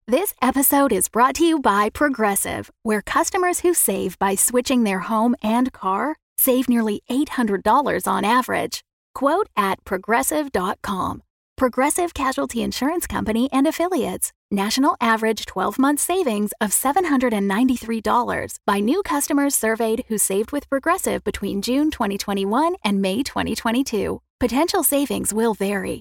This episode is brought to you by Progressive, where customers who save by switching their home and car save nearly $800 on average. Quote at Progressive.com. Progressive Casualty Insurance Company and Affiliates. National average 12-month savings of $793 by new customers surveyed who saved with Progressive between June 2021 and May 2022. Potential savings will vary.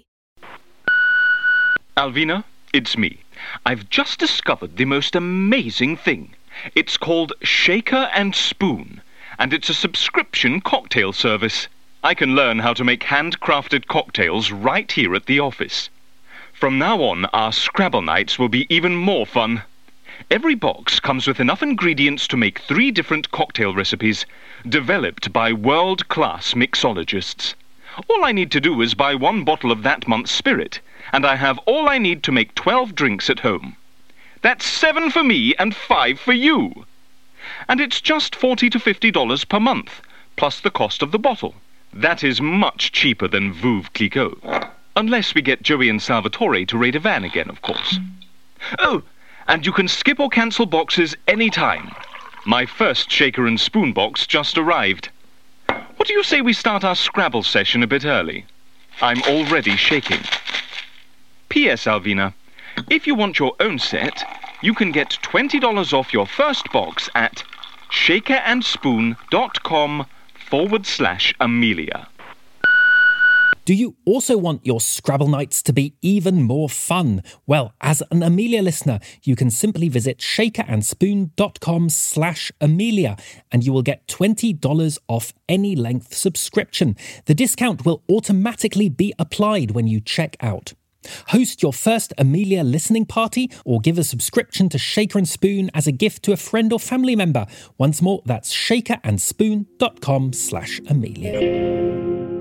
Alvina, it's me. I've just discovered the most amazing thing. It's called Shaker and Spoon, and it's a subscription cocktail service. I can learn how to make handcrafted cocktails right here at the office. From now on, our Scrabble nights will be even more fun. Every box comes with enough ingredients to make 3 different cocktail recipes, developed by world-class mixologists. All I need to do is buy 1 bottle of that month's spirit, and I have all I need to make 12 drinks at home. That's 7 for me and 5 for you. And it's just $40 to $50 per month, plus the cost of the bottle. That is much cheaper than Veuve Clicquot. Unless we get Joey and Salvatore to raid a van again, of course. Oh, and you can skip or cancel boxes any time. My first Shaker and Spoon box just arrived. What do you say we start our Scrabble session a bit early? I'm already shaking. P.S. Alvina, if you want your own set, you can get $20 off your first box at shakerandSpoon.com/Amelia. Do you also want your Scrabble nights to be even more fun? Well, as an Amelia listener, you can simply visit shakerandSpoon.com/Amelia and you will get $20 off any length subscription. The discount will automatically be applied when you check out. Host your first Amelia listening party or give a subscription to Shaker and Spoon as a gift to a friend or family member. Once more, that's shakerandSpoon.com/Amelia.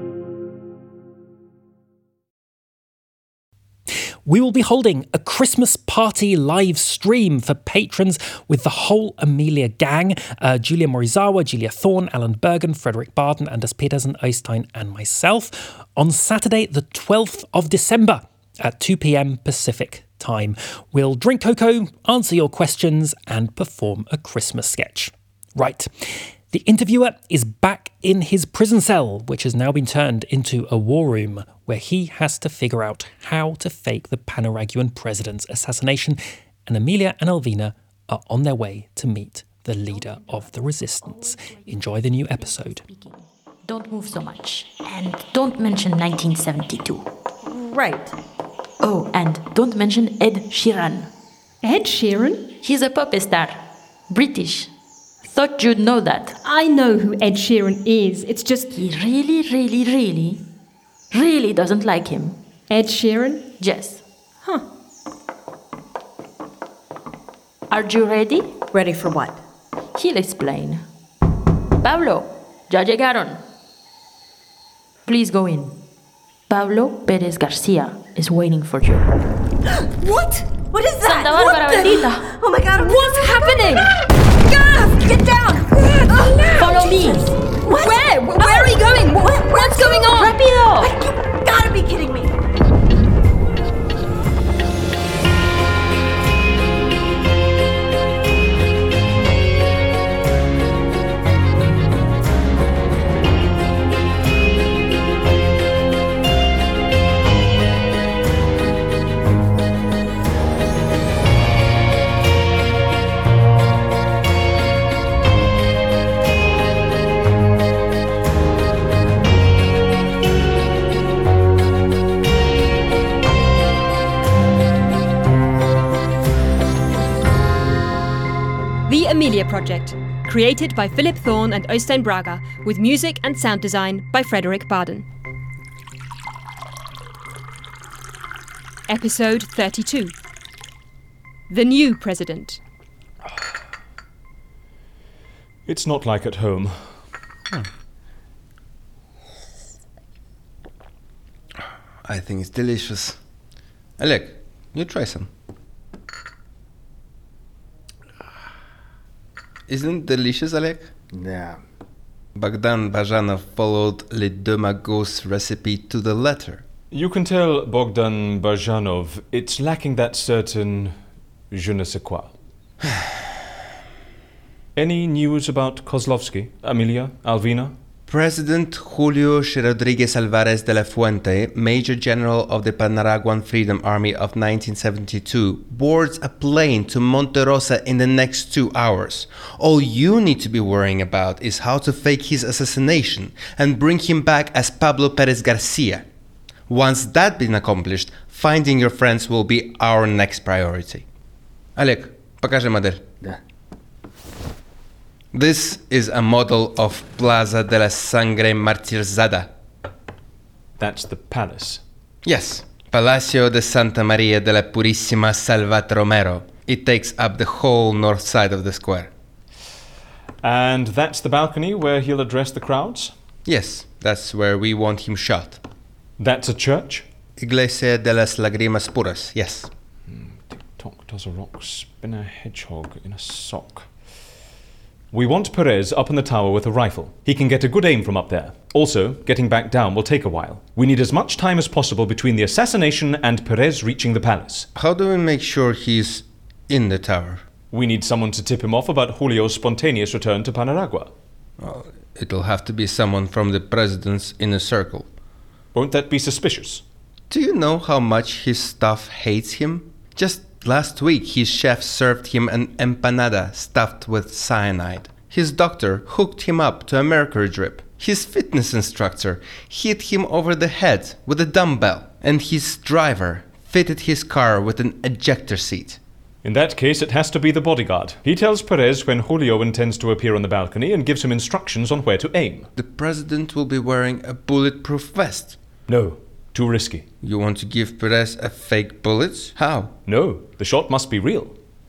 We will be holding a Christmas party live stream for patrons with the whole Amelia gang, Julia Morizawa, Julia Thorne, Alan Bergen, Frederick Barden, Anders Petersen, Oystein and myself, on Saturday the 12th of December at 2 p.m. Pacific time. We'll drink cocoa, answer your questions and perform a Christmas sketch. Right. The interviewer is back in his prison cell, which has now been turned into a war room, where he has to figure out how to fake the Panaraguan president's assassination, and Amelia and Alvina are on their way to meet the leader of the resistance. Enjoy the new episode. Don't move so much, and don't mention 1972. Right. Oh, and don't mention Ed Sheeran. Ed Sheeran? He's a pop star. British. Thought you'd know that. I know who Ed Sheeran is. It's just... He really doesn't like him. Ed Sheeran? Yes. Huh. Are you ready? Ready for what? He'll explain. Pablo, ya llegaron. Please go in. Pablo Pérez García is waiting for you. What? What is that? Santa Bárbara bendita. Oh my god, what's happening? Get down! Follow me. What? Where? Where are you going? What's going on? Rápido! You gotta be kidding me! The Amelia Project, created by Philip Thorne and Oystein Braga, with music and sound design by Frederick Barden. Episode 32. The New President. It's not like at home. I think it's delicious. Alec, you try some. Isn't it delicious, Alec? Yeah. Bogdan Bajanov followed Les Deux Magots recipe to the letter. You can tell Bogdan Bajanov it's lacking that certain Je ne sais quoi. Any news about Kozlovsky, Amelia, Alvina? President Julio Rodriguez Alvarez de la Fuente, Major General of the Panaraguan Freedom Army of 1972, boards a plane to Monterosa in the next 2 hours. All you need to be worrying about is how to fake his assassination and bring him back as Pablo Perez Garcia. Once that's been accomplished, finding your friends will be our next priority. Олег, покажи модель. Да. This is a model of Plaza de la Sangre Martirzada. That's the palace. Yes, Palacio de Santa Maria de la Purísima Salvat Romero. It takes up the whole north side of the square. And that's the balcony where he'll address the crowds? Yes, that's where we want him shot. That's a church? Iglesia de las Lágrimas Puras, yes. Tick-tock does a rock, spin a hedgehog in a sock. We want Perez up in the tower with a rifle. He can get a good aim from up there. Also, getting back down will take a while. We need as much time as possible between the assassination and Perez reaching the palace. How do we make sure he's in the tower? We need someone to tip him off about Julio's spontaneous return to Panaragua. Well, it'll have to be someone from the president's inner circle. Won't that be suspicious? Do you know how much his staff hates him? Just last week, his chef served him an empanada stuffed with cyanide. His doctor hooked him up to a mercury drip. His fitness instructor hit him over the head with a dumbbell. And his driver fitted his car with an ejector seat. In that case, it has to be the bodyguard. He tells Perez when Julio intends to appear on the balcony and gives him instructions on where to aim. The president will be wearing a bulletproof vest. No, too risky. You want to give Perez a fake bullet? How? No, the shot must be real.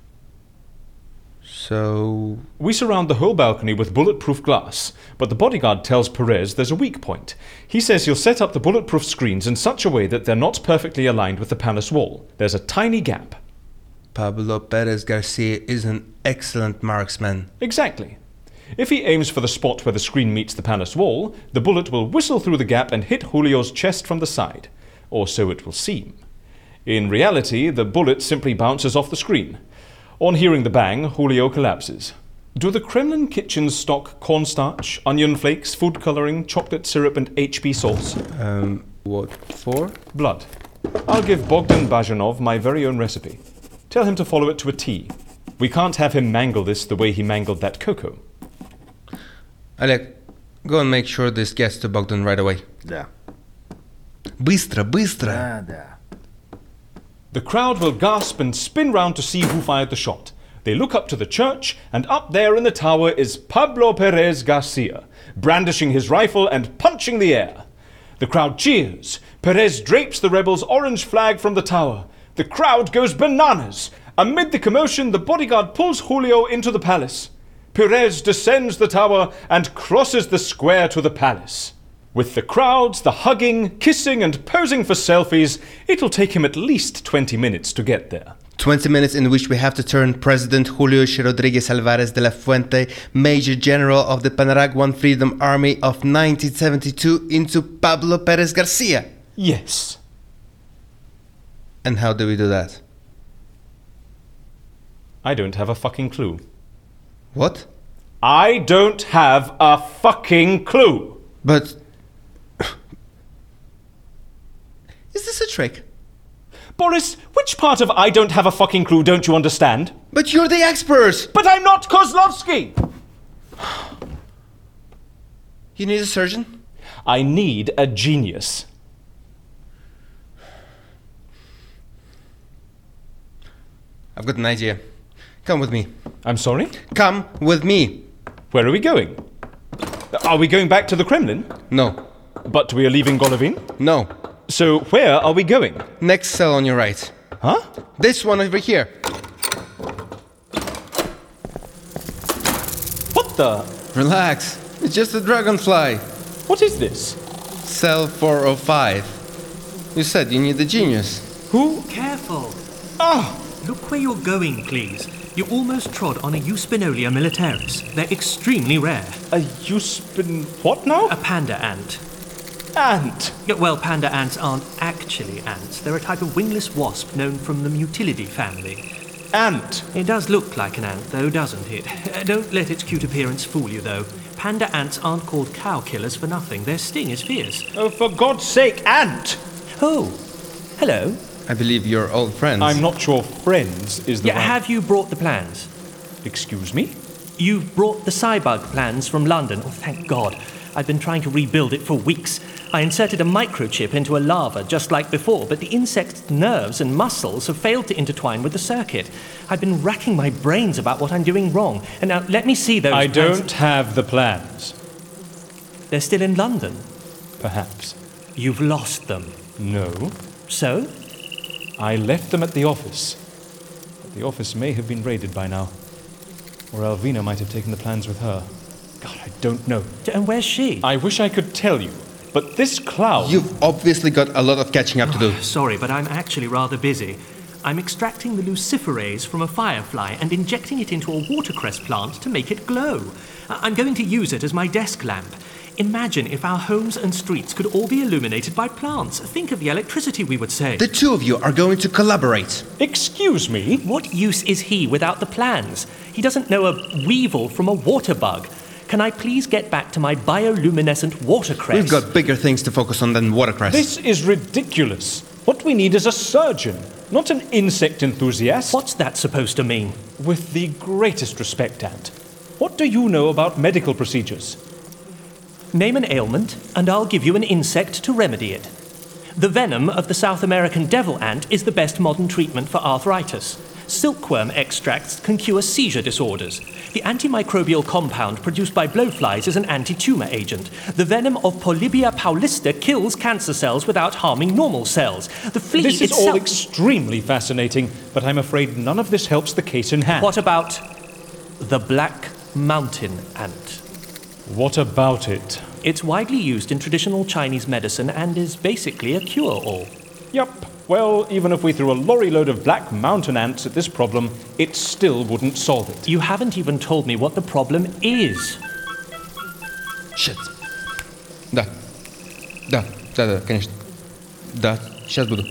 So... We surround the whole balcony with bulletproof glass, but the bodyguard tells Perez there's a weak point. He says he'll set up the bulletproof screens in such a way that they're not perfectly aligned with the palace wall. There's a tiny gap. Pablo Perez Garcia is an excellent marksman. Exactly. If he aims for the spot where the screen meets the palace wall, the bullet will whistle through the gap and hit Julio's chest from the side. Or so it will seem. In reality, the bullet simply bounces off the screen. On hearing the bang, Julio collapses. Do the Kremlin kitchens stock cornstarch, onion flakes, food coloring, chocolate syrup, and HP sauce? What for? Blood. I'll give Bogdan Bajanov my very own recipe. Tell him to follow it to a T. We can't have him mangle this the way he mangled that cocoa. Oleg, go and make sure this gets to Bogdan right away. Да. Быстро, быстро! Да, да. The crowd will gasp and spin round to see who fired the shot. They look up to the church, and up there in the tower is Pablo Perez Garcia, brandishing his rifle and punching the air. The crowd cheers. Perez drapes the rebels' orange flag from the tower. The crowd goes bananas. Amid the commotion, the bodyguard pulls Julio into the palace. Perez descends the tower and crosses the square to the palace. With the crowds, the hugging, kissing, and posing for selfies, it'll take him at least 20 minutes to get there. 20 minutes in which we have to turn President Julio Rodriguez Alvarez de la Fuente, Major General of the Panaraguan Freedom Army of 1972, into Pablo Perez Garcia. Yes. And how do we do that? I don't have a fucking clue. What? I don't have a fucking clue. But... Is this a trick? Boris, which part of I don't have a fucking clue don't you understand? But you're the expert! But I'm not Kozlovsky! You need a surgeon? I need a genius. I've got an idea. Come with me. I'm sorry? Come with me. Where are we going? Are we going back to the Kremlin? No. But we are leaving Golovin? No. So where are we going? Next cell on your right. Huh? This one over here. What the? Relax. It's just a dragonfly. What is this? Cell 405. You said you need a genius. Who? Careful. Ah! Look where you're going, please. You almost trod on a Euspinolia militaris. They're extremely rare. A what now? A panda ant. Ant? Yeah, well, panda ants aren't actually ants. They're a type of wingless wasp known from the Mutilidae family. ant. It does look like an ant, though, doesn't it? Don't let its cute appearance fool you, though. Panda ants aren't called cow killers for nothing. Their sting is fierce. Oh, for God's sake, ant! Oh, hello. I believe you're old friends. I'm not sure friends is the right... Have you brought the plans? Excuse me? You've brought the Cybug plans from London. Oh, thank God. I've been trying to rebuild it for weeks. I inserted a microchip into a larva just like before, but the insect's nerves and muscles have failed to intertwine with the circuit. I've been racking my brains about what I'm doing wrong. And now let me see those I plans. don't have the plans. They're still in London. Perhaps. You've lost them. No. So? I left them at the office. But the office may have been raided by now. Or Alvina might have taken the plans with her. God, I don't know. And where's she? I wish I could tell you, but this cloud... You've obviously got a lot of catching up to do. Sorry, but I'm actually rather busy. I'm extracting the luciferase from a firefly and injecting it into a watercress plant to make it glow. I'm going to use it as my desk lamp. Imagine if our homes and streets could all be illuminated by plants. Think of the electricity we would save. The two of you are going to collaborate. Excuse me? What use is he without the plans? He doesn't know a weevil from a water bug. Can I please get back to my bioluminescent watercress? We've got bigger things to focus on than watercress. This is ridiculous. What we need is a surgeon, not an insect enthusiast. What's that supposed to mean? With the greatest respect, Ant, what do you know about medical procedures? Name an ailment, and I'll give you an insect to remedy it. The venom of the South American devil ant is the best modern treatment for arthritis. Silkworm extracts can cure seizure disorders. The antimicrobial compound produced by blowflies is an anti-tumor agent. The venom of Polybia paulista kills cancer cells without harming normal cells. The flea This is itself... all extremely fascinating, but I'm afraid none of this helps the case in hand. What about the black mountain ant? What about it? It's widely used in traditional Chinese medicine and is basically a cure-all. Yup. Well, even if we threw a lorry load of black mountain ants at this problem, it still wouldn't solve it. You haven't even told me what the problem is. Shit. Да, конечно. Да, сейчас буду.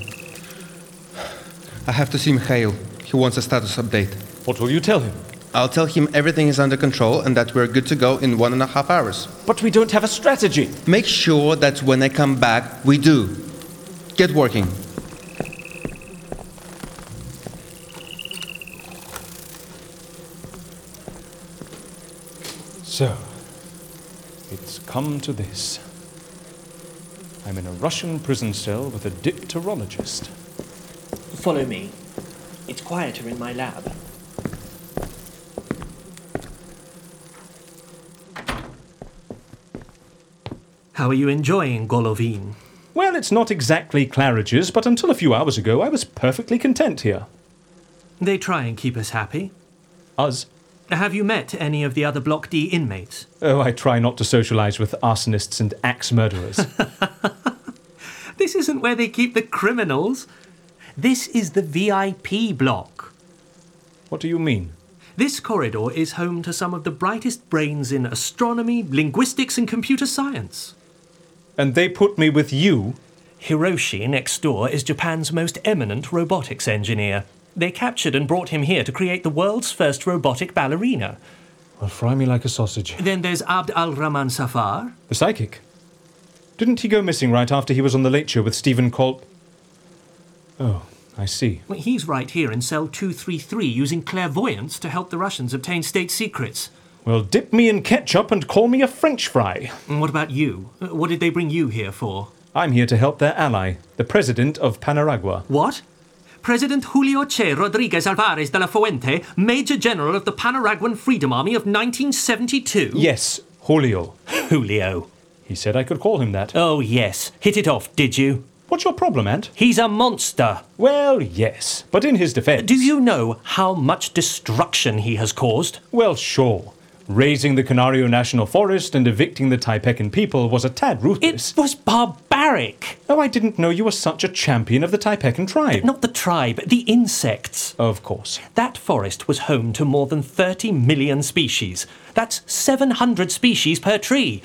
I have to see Mikhail. He wants a status update. What will you tell him? I'll tell him everything is under control and that we're good to go in 1.5 hours. But we don't have a strategy. Make sure that when I come back, we do. Get working. So, it's come to this. I'm in a Russian prison cell with a dipterologist. Follow me. It's quieter in my lab. How are you enjoying Golovin? Well, it's not exactly Claridge's, but until a few hours ago I was perfectly content here. They try and keep us happy. Us? Have you met any of the other Block D inmates? Oh, I try not to socialise with arsonists and axe murderers. This isn't where they keep the criminals. This is the VIP block. What do you mean? This corridor is home to some of the brightest brains in astronomy, linguistics and computer science. And they put me with you? Hiroshi next door is Japan's most eminent robotics engineer. They captured and brought him here to create the world's first robotic ballerina. Well, fry me like a sausage. Then there's Abd al-Rahman Safar. The psychic. Didn't he go missing right after he was on the Late Show with Stephen Colt? Oh, I see. Well, he's right here in cell 233 using clairvoyance to help the Russians obtain state secrets. Well, dip me in ketchup and call me a French fry. And what about you? What did they bring you here for? I'm here to help their ally, the president of Panaragua. What? President Julio Che Rodriguez Alvarez de la Fuente, Major General of the Panaraguan Freedom Army of 1972? Yes, Julio. Julio. He said I could call him that. Oh, yes. Hit it off, did you? What's your problem, Ant? He's a monster. Well, yes, but in his defense... Do you know how much destruction he has caused? Well, sure. Raising the Canario National Forest and evicting the Taipecan people was a tad ruthless. It was barbaric. Oh, I didn't know you were such a champion of the Taipecan tribe. Not the tribe, the insects. Of course. That forest was home to more than 30 million species. That's 700 species per tree.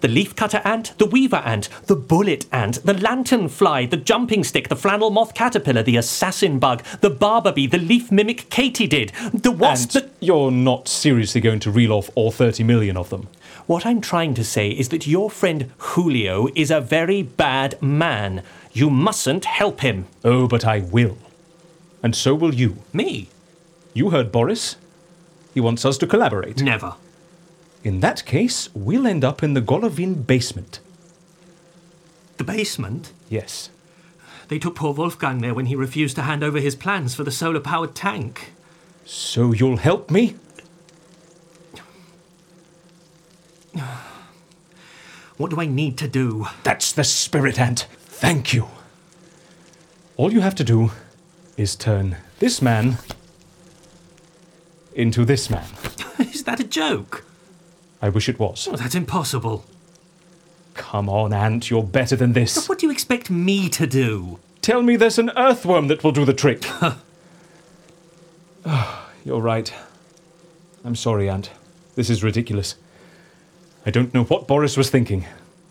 the leafcutter ant, the weaver ant, the bullet ant, the lantern fly, the jumping stick, the flannel moth caterpillar, the assassin bug, the barber bee, the leaf mimic katydid, the wasp... And you're not seriously going to reel off all 30 million of them? What I'm trying to say is that your friend Julio is a very bad man. You mustn't help him. Oh, but I will. And so will you. Me? You heard Boris. He wants us to collaborate. Never. In that case, we'll end up in the Golovin basement. The basement? Yes. They took poor Wolfgang there when he refused to hand over his plans for the solar-powered tank. So you'll help me? What do I need to do? That's the spirit, Ant. Thank you. All you have to do is turn this man into this man. Is that a joke? I wish it was. Oh, that's impossible. Come on, Ant, you're better than this. But what do you expect me to do? Tell me there's an earthworm that will do the trick. You're right. I'm sorry, Ant. This is ridiculous. I don't know what Boris was thinking.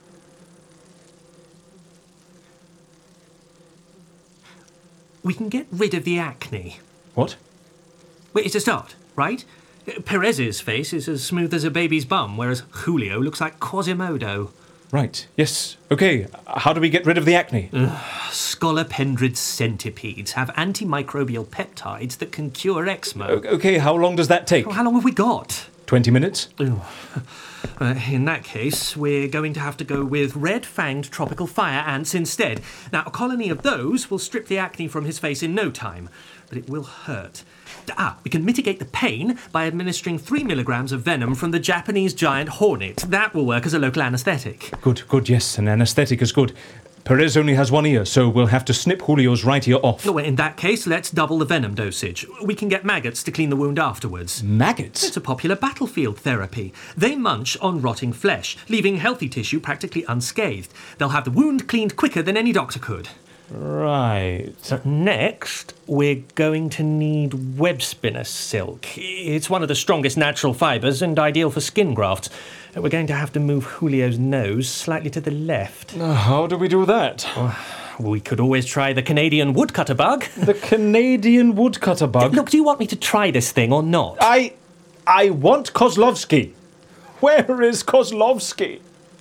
We can get rid of the acne. What? Wait, it's a start, right? Perez's face is as smooth as a baby's bum, whereas Julio looks like Quasimodo. Right, yes. Okay, how do we get rid of the acne? Scolopendrid centipedes have antimicrobial peptides that can cure eczema. Okay, how long does that take? Well, how long have we got? 20 minutes? In that case, we're going to have to go with red-fanged tropical fire ants instead. Now, a colony of those will strip the acne from his face in no time, but it will hurt. We can mitigate the pain by administering 3 milligrams of venom from the Japanese giant hornet. That will work as a local anaesthetic. Good, yes, an anaesthetic is good. Perez only has one ear, so we'll have to snip Julio's right ear off. Well, in that case, let's double the venom dosage. We can get maggots to clean the wound afterwards. Maggots? It's a popular battlefield therapy. They munch on rotting flesh, leaving healthy tissue practically unscathed. They'll have the wound cleaned quicker than any doctor could. Right. Next, we're going to need web spinner silk. It's one of the strongest natural fibres and ideal for skin grafts. We're going to have to move Julio's nose slightly to the left. How do we do that? We could always try the Canadian woodcutter bug. The Canadian woodcutter bug? Look, do you want me to try this thing or not? I want Kozlovsky. Where is Kozlovsky?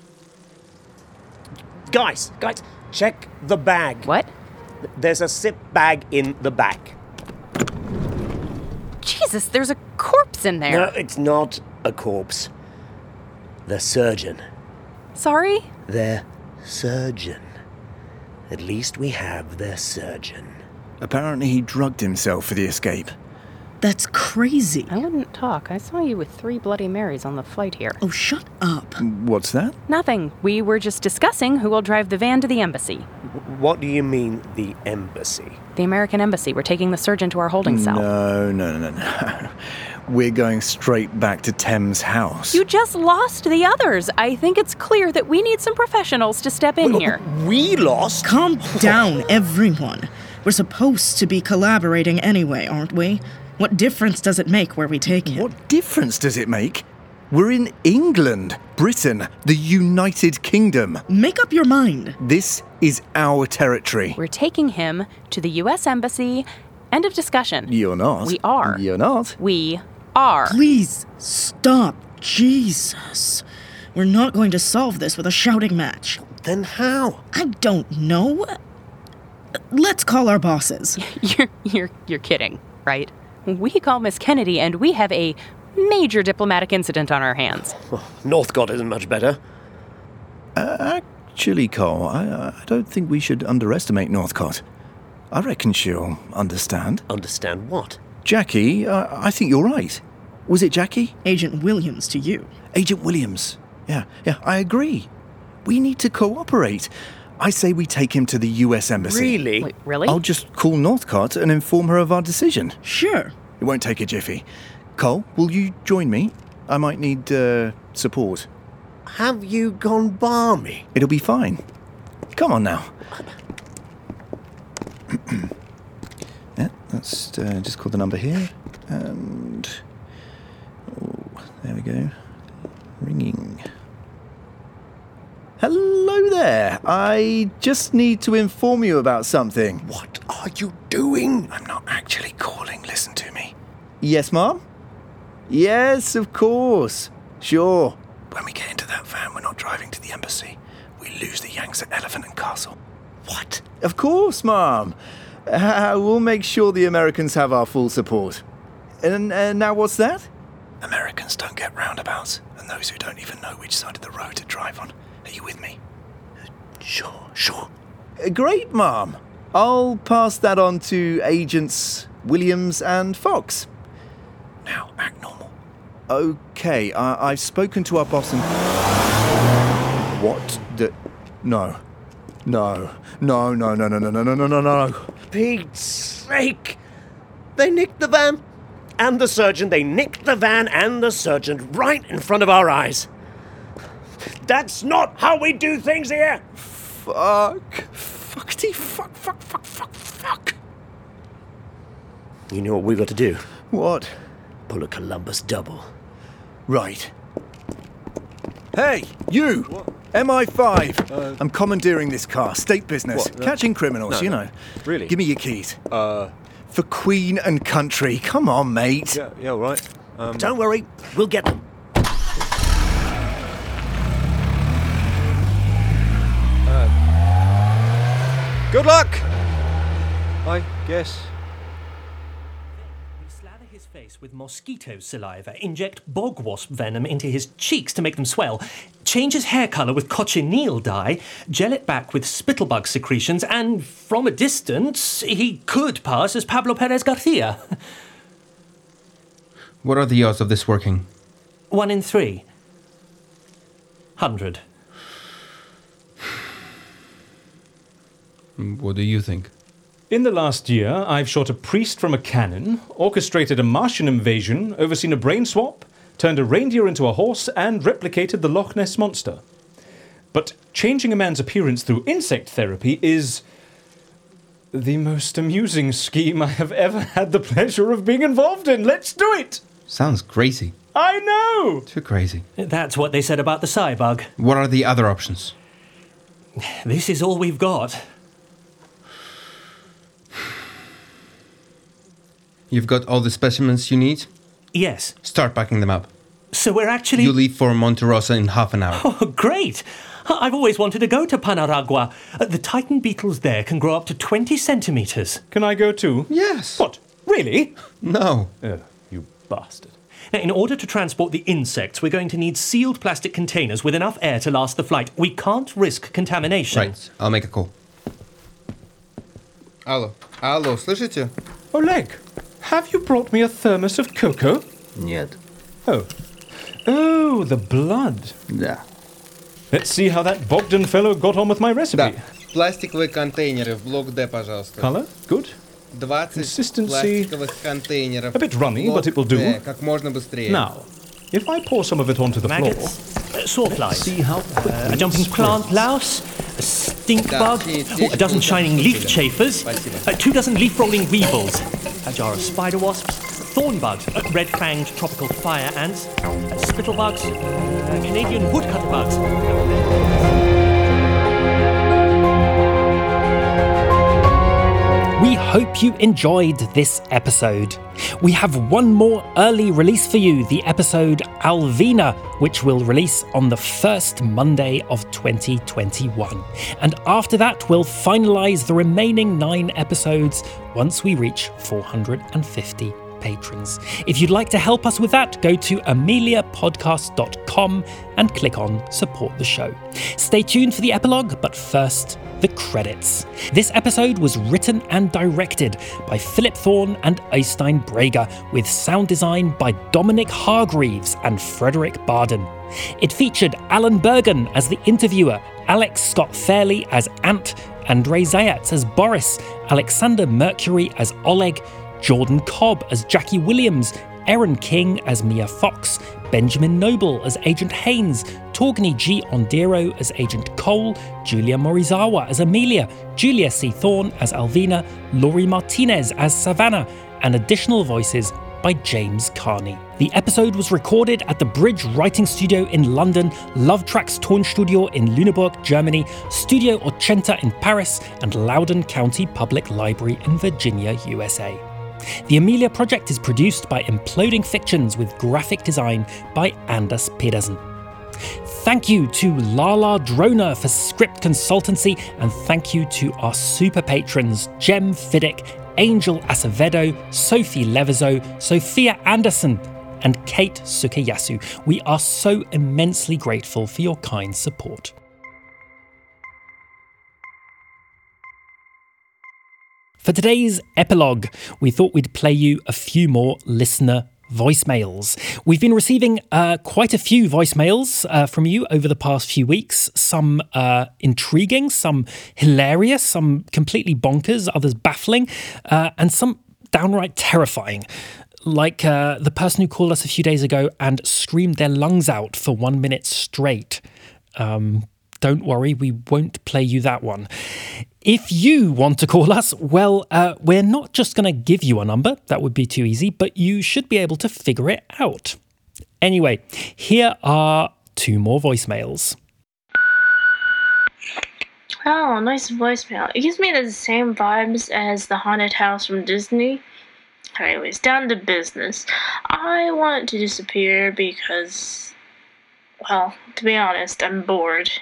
Guys, check the bag. What? There's a zip bag in the back. Jesus, there's a corpse in there. No, it's not a corpse. The surgeon. Sorry? Their surgeon. At least we have their surgeon. Apparently he drugged himself for the escape. That's crazy. I wouldn't talk. I saw you with 3 Bloody Marys on the flight here. Oh, shut up. What's that? Nothing. We were just discussing who will drive the van to the embassy. What do you mean, the embassy? The American embassy. We're taking the surgeon to our holding cell. No. We're going straight back to Thames House. You just lost the others. I think it's clear that we need some professionals to step in here. We lost? Calm down, everyone. We're supposed to be collaborating anyway, aren't we? What difference does it make where we take him? What difference does it make? We're in England, Britain, the United Kingdom. Make up your mind. This is our territory. We're taking him to the U.S. Embassy. End of discussion. You're not. We are. You're not. We are. Please, stop. Jesus. We're not going to solve this with a shouting match. Then how? I don't know. Let's call our bosses. You're kidding, right? We call Miss Kennedy and we have a major diplomatic incident on our hands. Northcott isn't much better. Actually, Cole, I don't think we should underestimate Northcott. I reckon she'll understand. Understand what? Jackie, I think you're right. Was it Jackie? Agent Williams to you. Agent Williams. Yeah, I agree. We need to cooperate. I say we take him to the U.S. Embassy. Really? Wait, really? I'll just call Northcott and inform her of our decision. Sure. It won't take a jiffy. Cole, will you join me? I might need support. Have you gone balmy? It'll be fine. Come on now. Yeah, let's just call the number here. And... oh, there we go. Ringing. Hello there. I just need to inform you about something. What are you doing? I'm not actually calling. Listen to me. Yes, Mom? Yes, of course. Sure. When we get into that van, we're not driving to the embassy. We lose the Yanks at Elephant and Castle. What? Of course, Mom. We'll make sure the Americans have our full support. And now what's that? Americans don't get roundabouts, and those who don't even know which side of the road to drive on. Are you with me? Sure. Great, Mom. I'll pass that on to Agents Williams and Fox. Now, act normal. Okay, I've spoken to our boss and... What the... No. Pete's sake! They nicked the van and the surgeon. They nicked the van and the surgeon right in front of our eyes. That's not how we do things here! Fuckity fuck. You know what we got to do? What? Pull a Columbus double. Right. Hey, you! What? MI5. I'm commandeering this car. State business. What? Catching criminals, No. Really? Give me your keys. For Queen and country. Come on, mate. Yeah, all right. Don't worry, we'll get them. Good luck! I guess. We slather his face with mosquito saliva, inject bog wasp venom into his cheeks to make them swell, change his hair colour with cochineal dye, gel it back with spittlebug secretions, and from a distance, he could pass as Pablo Perez Garcia. What are the odds of this working? 1 in 300. What do you think? In the last year, I've shot a priest from a cannon, orchestrated a Martian invasion, overseen a brain swap, turned a reindeer into a horse, and replicated the Loch Ness Monster. But changing a man's appearance through insect therapy is the most amusing scheme I have ever had the pleasure of being involved in. Let's do it! Sounds crazy. I know! Too crazy. That's what they said about the Cybug. What are the other options? This is all we've got. You've got all the specimens you need? Yes. Start packing them up. So we're actually... You leave for Monte Rosa in half an hour. Oh, great! I've always wanted to go to Panaragua. The Titan beetles there can grow up to 20 centimetres. Can I go too? Yes. What? Really? No. You bastard. Now, in order to transport the insects, we're going to need sealed plastic containers with enough air to last the flight. We can't risk contamination. Right, I'll make a call. Алло, слышите? Oleg, have you brought me a thermos of cocoa? Нет. Oh, the blood. Да. Let's see how that Bogdan fellow got on with my recipe. Да. Пластиковые контейнеры в блок Д, пожалуйста. Colour? Good. 20 Consistency, пластиковых контейнеров. a bit runny, but it will do. Д, как можно быстрее. Now, if I pour some of it onto the Maggots, floor... sawflies, see how quickly a jumping it plant spreads. louse, a stink Да, bug, a dozen shining leaf chafers, Спасибо. 2 dozen leaf-rolling weevils, a jar of spider wasps, thorn bugs, red-fanged tropical fire ants, spittlebugs, Canadian woodcutter bugs. We hope you enjoyed this episode. We have one more early release for you, the episode Alvina, which will release on the first Monday of 2021. And after that, we'll finalise the remaining 9 episodes once we reach 450 patrons. If you'd like to help us with that, go to ameliapodcast.com and click on Support the Show. Stay tuned for the epilogue, but first, the credits. This episode was written and directed by Philip Thorne and Øystein Braga, with sound design by Dominic Hargreaves and Frederick Barden. It featured Alan Bergen as the interviewer, Alex Scott Fairley as Ant, Andrei Zayats as Boris, Alexander Mercury as Oleg, Jordan Cobb as Jackie Williams, Erin King as Mia Fox, Benjamin Noble as Agent Haynes, Torgny G. Ondero as Agent Cole, Julia Morizawa as Amelia, Julia C. Thorne as Alvina, Laurie Martinez as Savannah, and additional voices by James Carney. The episode was recorded at the Bridge Writing Studio in London, Love Tracks Tonstudio in Lüneburg, Germany, Studio Ochenta in Paris, and Loudoun County Public Library in Virginia, USA. The Amelia Project is produced by Imploding Fictions with graphic design by Anders Pedersen. Thank you to Lala Droner for script consultancy, and thank you to our super patrons Jem Fiddick, Angel Acevedo, Sophie Levizo, Sophia Anderson, and Kate Sukayasu. We are so immensely grateful for your kind support. For today's epilogue, we thought we'd play you a few more listener voicemails. We've been receiving quite a few voicemails from you over the past few weeks. Some intriguing, some hilarious, some completely bonkers, others baffling, and some downright terrifying. Like the person who called us a few days ago and screamed their lungs out for 1 minute straight. Don't worry, we won't play you that one. If you want to call us, well, we're not just going to give you a number, that would be too easy, but you should be able to figure it out. Anyway, here are 2 more voicemails. Oh, nice voicemail. It gives me the same vibes as the haunted house from Disney. Anyways, down to business. I want to disappear because, well, to be honest, I'm bored.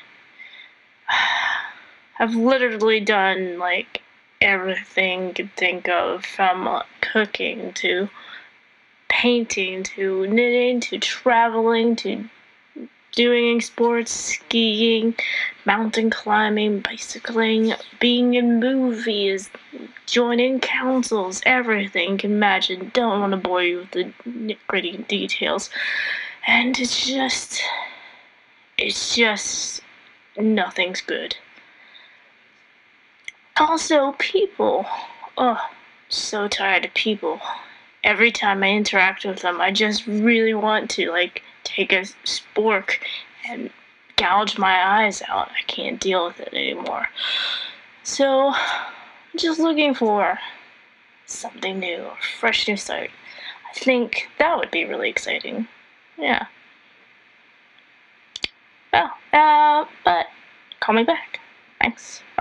I've literally done, like, everything you could think of, from cooking to painting to knitting to traveling to doing sports, skiing, mountain climbing, bicycling, being in movies, joining councils, everything you can imagine. Don't want to bore you with the nitty-gritty details. And it's just, nothing's good. Also, people. Oh, so tired of people. Every time I interact with them, I just really want to, like, take a spork and gouge my eyes out. I can't deal with it anymore. So, I'm just looking for something new, a fresh new start. I think that would be really exciting. Yeah. Well, but call me back. Thanks. Bye.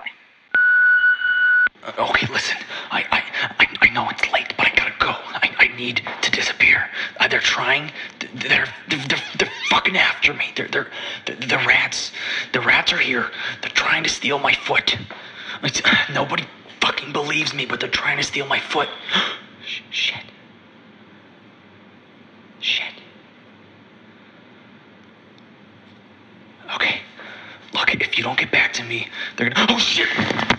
Okay, listen. I know it's late, but I gotta go. I need to disappear. They're trying. They're fucking after me. The rats. The rats are here. They're trying to steal my foot. Nobody fucking believes me, but they're trying to steal my foot. Shit. Okay. Look, if you don't get back to me, they're gonna. Oh shit!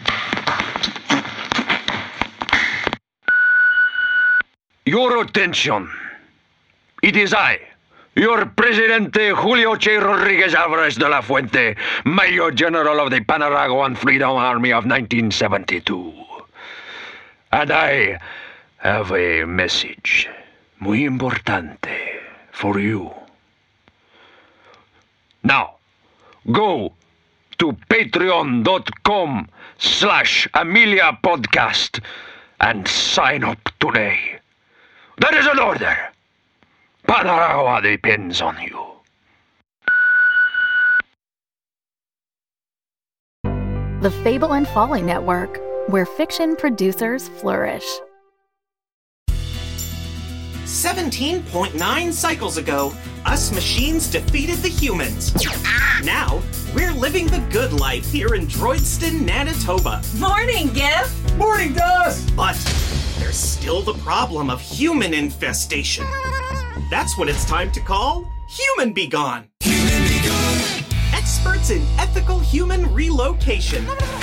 Your attention. It is I, your Presidente Julio Che Rodriguez Alvarez de la Fuente, Major General of the Panaraguan Freedom Army of 1972. And I have a message muy importante for you. Now, go to patreon.com/Amelia Podcast and sign up today. That is an order. Panaragua depends on you. The Fable and Folly Network, where fiction producers flourish. 17.9 cycles ago, us machines defeated the humans. Now, we're living the good life here in Droidston, Manitoba. Morning, Gif! Morning, Dust! But there's still the problem of human infestation. That's what it's time to call Human Be Gone. Human Be Gone. Experts in ethical human relocation.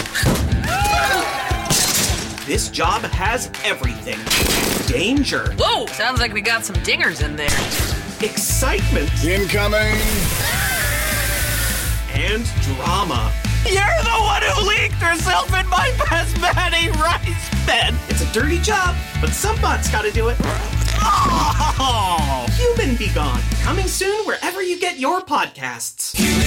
This job has everything. Danger. Whoa, sounds like we got some dingers in there. Excitement. Incoming. And drama. You're the one who leaked herself in my basmati rice bed. It's a dirty job, but somebody's got to do it. Oh! Human Be Gone. Coming soon wherever you get your podcasts.